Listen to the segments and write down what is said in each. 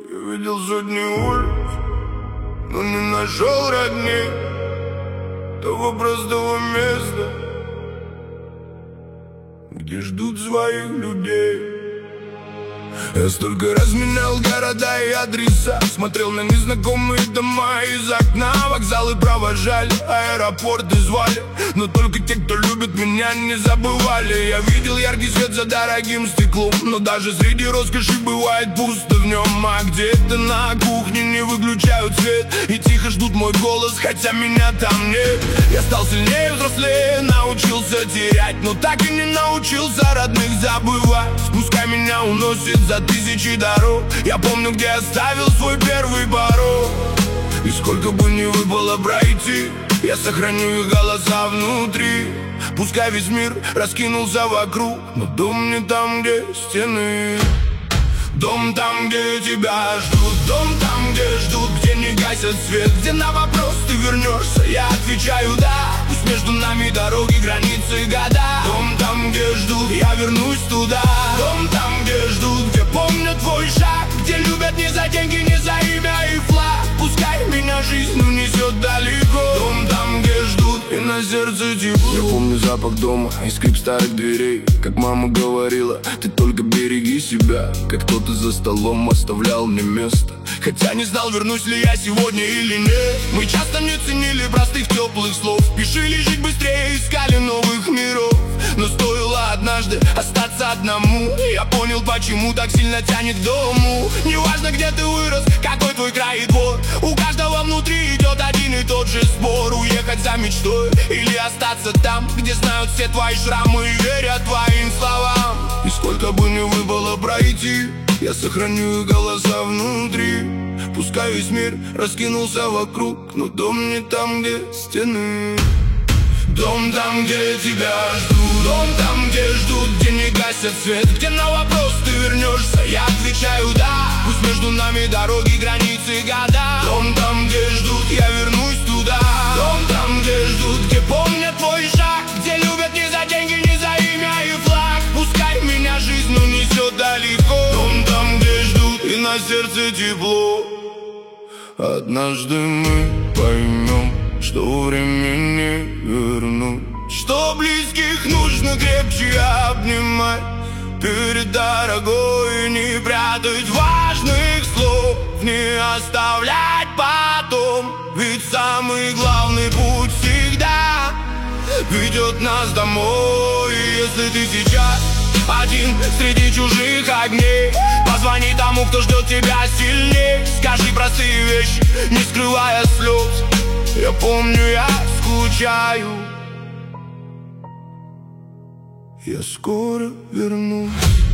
Я видел сотни улиц, но не нашел родни того простого места, где ждут своих людей. Я столько раз менял города и адреса, смотрел на незнакомые дома из окна. Вокзалы провожали, аэропорты звали, но только те, кто любит меня, не забывали. Я видел яркий свет за дорогим стеклом, но даже среди роскоши бывает пусто в нем. А где-то на кухне не выключают свет и тихо ждут мой голос, хотя меня там нет. Я стал сильнее, взрослее, научился терять, но так и не научился родных забывать. Пускай меня уносит за тысячи дорог, я помню, где оставил свой первый порог. И сколько бы ни выпало пройти, я сохраню их голоса внутри. Пускай весь мир раскинулся вокруг, но дом не там, где стены. Дом там, где тебя ждут, дом там, где ждут, где не гасят свет, где на вопрос ты вернешься, я отвечаю да. Пусть между нами дороги, границы, года. Дом там, где ждут, я вернусь туда. Дом там, где ждут, где помнят твой шаг, где любят не за деньги, не за имя и флаг. Пускай меня жизнь унесет далеко. Дом там, где ждут, и на сердце тепло. Я помню запах дома и скрип старых дверей, как мама говорила, ты только береги себя. Как кто-то за столом оставлял мне место, хотя не знал, вернусь ли я сегодня или нет. Мы часто не ценили простых теплых слов, спешили жить быстрее, искали новых миров. Но стоило однажды остаться одному, я понял, почему так сильно тянет к дому. Неважно, где ты вырос, какой твой край и двор, у каждого внутри идет один и тот же спор. Уехать за мечтой или остаться там, где знают все твои шрамы и верят твоим словам. И сколько бы ни выпало пройти, я сохраню их голоса внутри. Пускай весь мир раскинулся вокруг, но дом не там, где стены. Дом там, где тебя ждут, дом там, где ждут, где не гасят свет, где на вопрос ты вернешься, я отвечаю да. Пусть между нами дороги, границы, года. Дом там, где ждут, я вернусь туда. Дом там, где ждут, где помнят твой шаг, где любят не за деньги, не за имя и флаг. Пускай меня жизнь унесет далеко. Дом там, где ждут, и на сердце тепло. Однажды мы поймем, что время не вернуть, что близких нужно крепче обнимать перед дорогой, не прятать важных слов, не оставлять потом. Ведь самый главный путь всегда ведет нас домой. Если ты сейчас один среди чужих огней, позвони тому, кто ждет тебя сильней. Скажи простые вещи, не скрывая слез. Я помню, я скучаю, я скоро вернусь.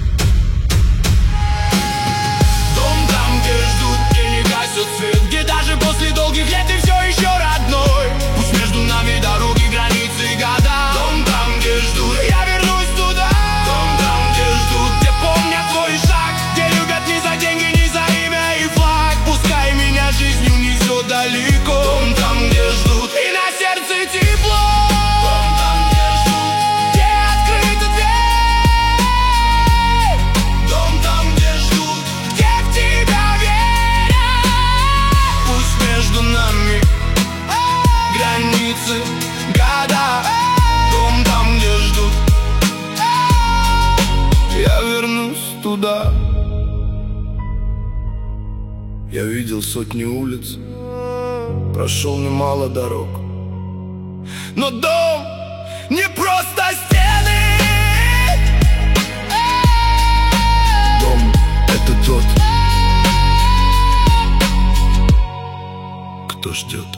Дом там, где ждут, где не гасят свет, где даже после долгих лет ты все еще родной. Пусть между нами дороги, границы, года. Дом там, где ждут, я вернусь туда. Дом там, где ждут, где помнят твой шаг, где любят не за деньги, не за имя и флаг. Пускай меня жизнь унесет далеко. Дом там, где ждут, и на сердце тепло. Дом там, где ждут, где открыта дверь. Дом там, где ждут, где в тебя верят. Пусть между нами границы, года. Дом там, где ждут, я вернусь туда. Я видел сотни улиц, прошел немало дорог, но дом не просто стены. Дом — это тот, кто ждет.